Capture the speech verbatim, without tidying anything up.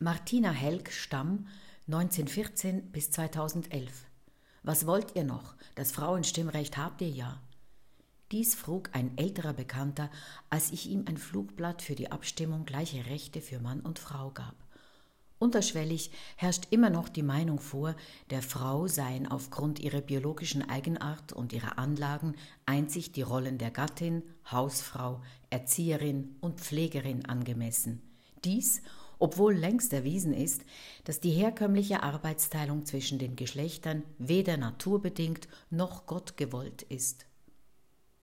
Martina Helg-Stamm, neunzehnhundertvierzehn bis zweitausendelf. Was wollt ihr noch? Das Frauenstimmrecht habt ihr ja. Dies frug ein älterer Bekannter, als ich ihm ein Flugblatt für die Abstimmung gleiche Rechte für Mann und Frau gab. Unterschwellig herrscht immer noch die Meinung vor, der Frau seien aufgrund ihrer biologischen Eigenart und ihrer Anlagen einzig die Rollen der Gattin, Hausfrau, Erzieherin und Pflegerin angemessen. Dies, obwohl längst erwiesen ist, dass die herkömmliche Arbeitsteilung zwischen den Geschlechtern weder naturbedingt noch gottgewollt ist.